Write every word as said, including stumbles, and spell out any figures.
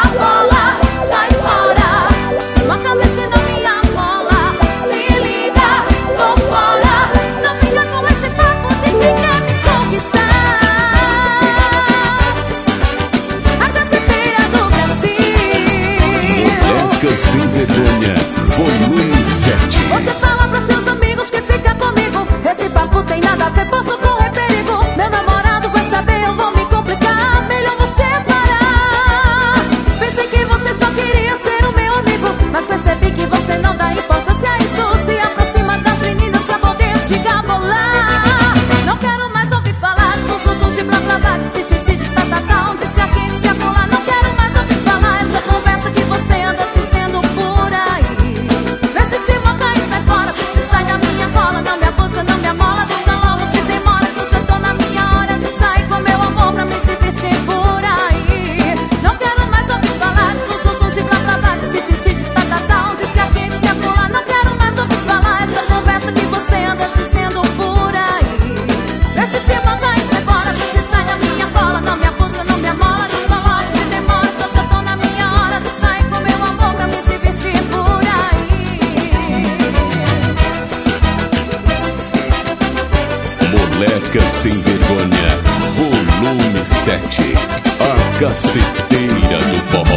bola, sai fora. Uma cabeça da minha mola, se liga, tô fora. Não venha com esse papo de quem quer me conquistar. A caceteira do Brasil. Moleca sem vergonha, volume sete. Você fala pros seus amigos que fica comigo. Esse papo tem nada a ver, posso correr perigo. Meu namorado vai saber, eu vou me complicar. Melhor você parar. Pensei que você só queria ser o meu amigo, mas percebi que você não dá importância a isso. Se aproxima das meninas pra poder se gabolar. Não quero mais ouvir falar de sussurros, de blá blá blá, de tititi, de tatatá, onde se aqui, de se acolá. Não quero mais ouvir falar essa conversa que você anda dizendo por aí. Vê se se moca e sai fora, vê se sai da minha cola. Não me abusa, não me amola, deixa logo se demora, que eu já tô na minha hora de sair com meu amor pra me divertir por aí. Não quero mais ouvir falar de sussurros, de blá blá blá, de tititi, de tatatá, onde se aqui, de se acolá. Não quero mais ouvir falar essa conversa que você anda dizendo por aí. Vê se se moca e sai fora, vê se sai da minha cola. Não me abusa, não me amola, deixa logo se demora, que eu já tô na minha hora de sair com meu amor pra me divertir por aí. Moleca sem vergonha, volume sete. A caceteira do forró.